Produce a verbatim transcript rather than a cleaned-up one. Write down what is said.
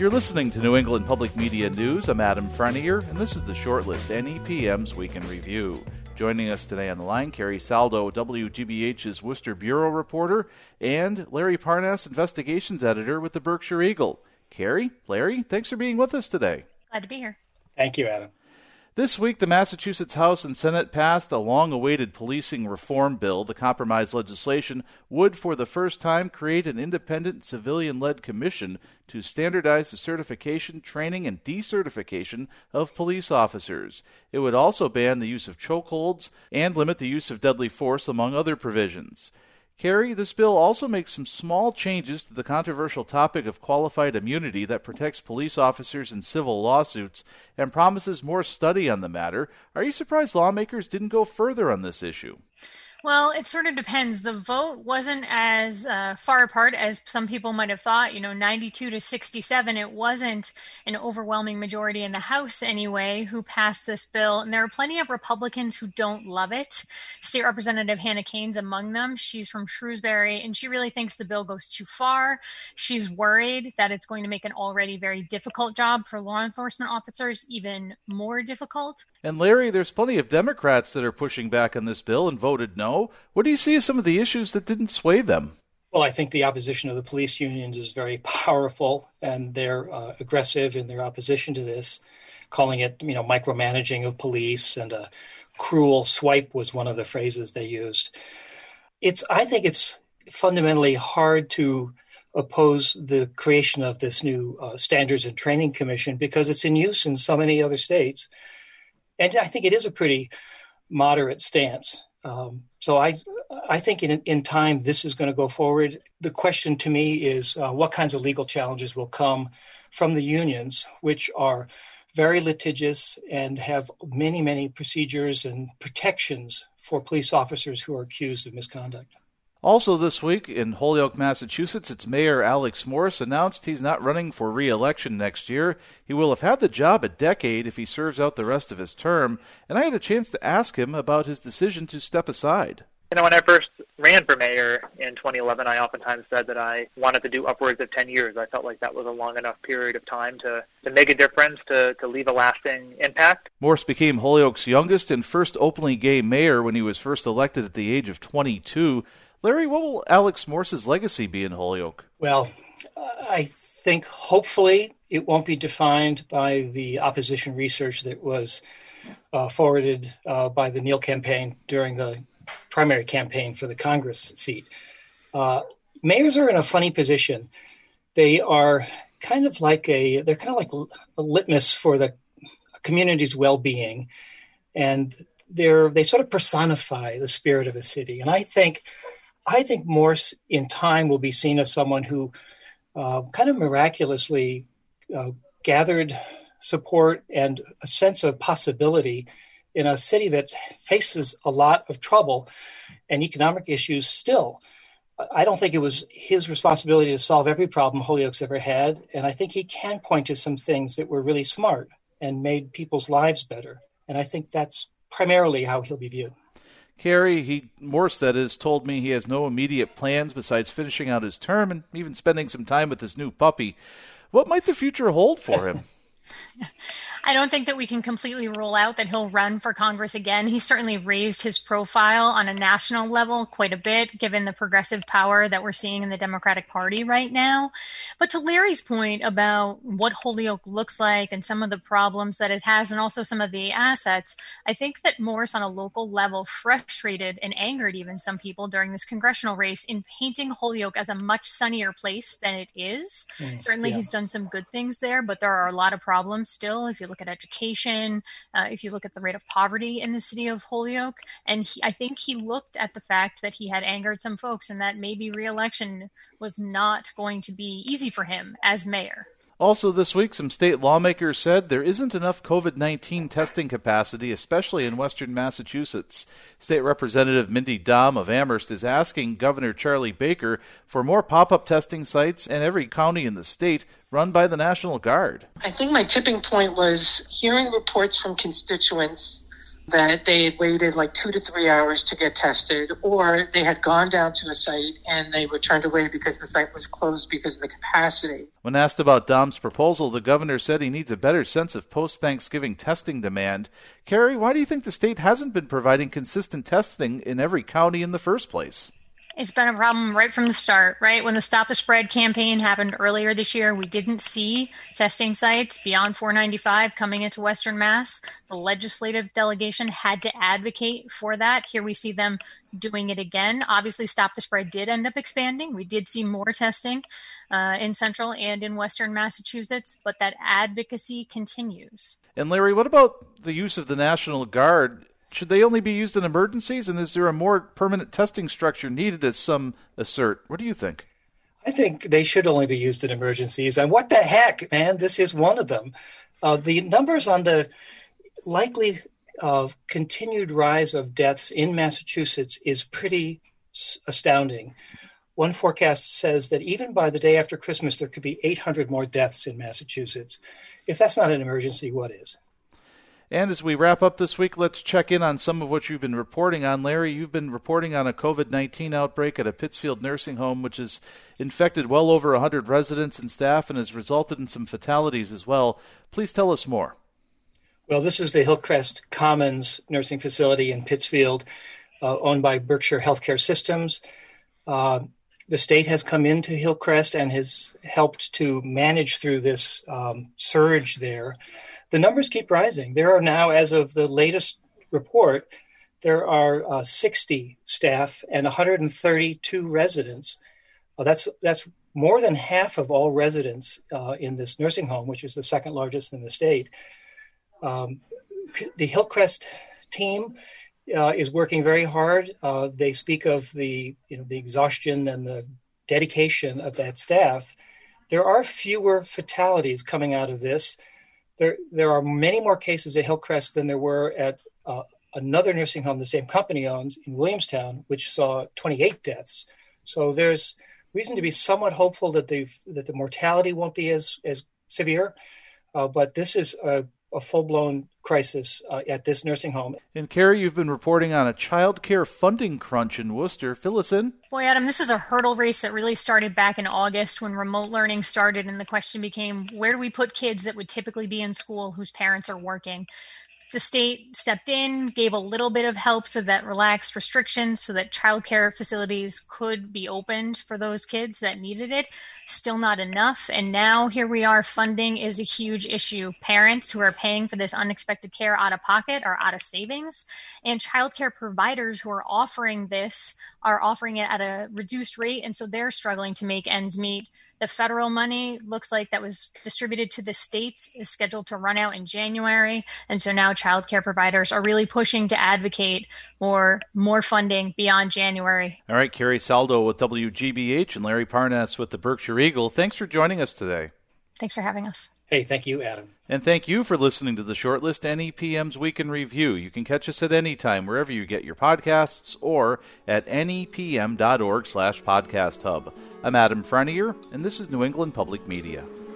You're listening to New England Public Media News. I'm Adam Frenier, and this is the Shortlist N E P M's Week in Review. Joining us today on the line, Carrie Saldo, W G B H's Worcester Bureau reporter, and Larry Parnass, investigations editor with the Berkshire Eagle. Carrie, Larry, thanks for being with us today. Glad to be here. Thank you, Adam. This week, the Massachusetts House and Senate passed a long-awaited policing reform bill. The compromise legislation would, for the first time, create an independent civilian-led commission to standardize the certification, training, and decertification of police officers. It would also ban the use of chokeholds and limit the use of deadly force, among other provisions. Carrie, this bill also makes some small changes to the controversial topic of qualified immunity that protects police officers in civil lawsuits and promises more study on the matter. Are you surprised lawmakers didn't go further on this issue? Well, it sort of depends. The vote wasn't as uh, far apart as some people might have thought. You know, ninety-two to sixty-seven, it wasn't an overwhelming majority in the House anyway who passed this bill. And there are plenty of Republicans who don't love it. State Representative Hannah Kane's among them. She's from Shrewsbury, and she really thinks the bill goes too far. She's worried that it's going to make an already very difficult job for law enforcement officers even more difficult. And Larry, there's plenty of Democrats that are pushing back on this bill and voted no. What do you see as some of the issues that didn't sway them? Well, I think the opposition of the police unions is very powerful, and they're uh, aggressive in their opposition to this, calling it, you know, micromanaging of police, and a cruel swipe was one of the phrases they used. It's, I think it's fundamentally hard to oppose the creation of this new uh, Standards and Training Commission because it's in use in so many other states. And I think it is a pretty moderate stance. Um, so I I think in in time this is going to go forward. The question to me is uh, what kinds of legal challenges will come from the unions, which are very litigious and have many, many procedures and protections for police officers who are accused of misconduct. Also this week in Holyoke, Massachusetts, its Mayor Alex Morse announced he's not running for re-election next year. He will have had the job a decade if he serves out the rest of his term, and I had a chance to ask him about his decision to step aside. You know, when I first ran for mayor in twenty eleven, I oftentimes said that I wanted to do upwards of ten years. I felt like that was a long enough period of time to, to make a difference, to, to leave a lasting impact. Morse became Holyoke's youngest and first openly gay mayor when he was first elected at the age of twenty-two. Larry, what will Alex Morse's legacy be in Holyoke? Well, I think hopefully it won't be defined by the opposition research that was uh, forwarded uh, by the Neal campaign during the primary campaign for the Congress seat. Uh, mayors are in a funny position. They are kind of like a, they're kind of like a litmus for the community's well-being. And they're, they sort of personify the spirit of a city. And I think I think Morse in time will be seen as someone who uh, kind of miraculously uh, gathered support and a sense of possibility in a city that faces a lot of trouble and economic issues still. I don't think it was his responsibility to solve every problem Holyoke's ever had, and I think he can point to some things that were really smart and made people's lives better. And I think that's primarily how he'll be viewed. Carrie, he, Morse, that is, told me he has no immediate plans besides finishing out his term and even spending some time with his new puppy. What might the future hold for him? I don't think that we can completely rule out that he'll run for Congress again. He certainly raised his profile on a national level quite a bit, given the progressive power that we're seeing in the Democratic Party right now. But to Larry's point about what Holyoke looks like and some of the problems that it has and also some of the assets, I think that Morse on a local level frustrated and angered even some people during this congressional race in painting Holyoke as a much sunnier place than it is. Mm, Certainly yeah. He's done some good things there, but there are a lot of problems still. If you look at education, uh, if you look at the rate of poverty in the city of Holyoke. And he, I think he looked at the fact that he had angered some folks and that maybe re-election was not going to be easy for him as mayor. Also this week, some state lawmakers said there isn't enough covid nineteen testing capacity, especially in western Massachusetts. State Representative Mindy Dahm of Amherst is asking Governor Charlie Baker for more pop-up testing sites in every county in the state run by the National Guard. I think my tipping point was hearing reports from constituents that they had waited like two to three hours to get tested, or they had gone down to a site and they were turned away because the site was closed because of the capacity. When asked about Dom's proposal, the governor said he needs a better sense of post-Thanksgiving testing demand. Carrie, why do you think the state hasn't been providing consistent testing in every county in the first place? It's been a problem right from the start, right? When the Stop the Spread campaign happened earlier this year, we didn't see testing sites beyond four ninety-five coming into Western Mass. The legislative delegation had to advocate for that. Here we see them doing it again. Obviously, Stop the Spread did end up expanding. We did see more testing uh, in Central and in Western Massachusetts, but that advocacy continues. And Larry, what about the use of the National Guard? Should they only be used in emergencies, and is there a more permanent testing structure needed, as some assert? What do you think? I think they should only be used in emergencies. And what the heck, man? This is one of them. Uh, the numbers on the likely uh, continued rise of deaths in Massachusetts is pretty s- astounding. One forecast says that even by the day after Christmas, there could be eight hundred more deaths in Massachusetts. If that's not an emergency, what is? And as we wrap up this week, let's check in on some of what you've been reporting on. Larry, you've been reporting on a covid nineteen outbreak at a Pittsfield nursing home, which has infected well over one hundred residents and staff and has resulted in some fatalities as well. Please tell us more. Well, this is the Hillcrest Commons nursing facility in Pittsfield, uh, owned by Berkshire Healthcare Systems. Uh, the state has come into Hillcrest and has helped to manage through this um, surge there. The numbers keep rising. There are now, as of the latest report, there are uh, sixty staff and one hundred thirty-two residents. Uh, that's that's more than half of all residents uh, in this nursing home, which is the second largest in the state. Um, the Hillcrest team uh, is working very hard. Uh, they speak of the you know the exhaustion and the dedication of that staff. There are fewer fatalities coming out of this. There, there are many more cases at Hillcrest than there were at uh, another nursing home the same company owns in Williamstown, which saw twenty-eight deaths. So there's reason to be somewhat hopeful that the that the mortality won't be as as severe. Uh, but this is a, a full-blown crisis uh, at this nursing home. And Carrie, you've been reporting on a child care funding crunch in Worcester. Fill us in. Boy, Adam, this is a hurdle race that really started back in August when remote learning started, and the question became, where do we put kids that would typically be in school whose parents are working? The state stepped in, gave a little bit of help so that relaxed restrictions so that childcare facilities could be opened for those kids that needed it. Still not enough. And now here we are. Funding is a huge issue. Parents who are paying for this unexpected care out of pocket are out of savings. And childcare providers who are offering this are offering it at a reduced rate. And so they're struggling to make ends meet. The federal money looks like that was distributed to the states is scheduled to run out in January. And so now childcare providers are really pushing to advocate for more funding beyond January. All right, Carrie Saldo with W G B H and Larry Parnass with the Berkshire Eagle. Thanks for joining us today. Thanks for having us. Hey, thank you, Adam. And thank you for listening to the Shortlist N E P M's Week in Review. You can catch us at any time, wherever you get your podcasts, or at nepm.org slash podcast hub. I'm Adam Frenier, and this is New England Public Media.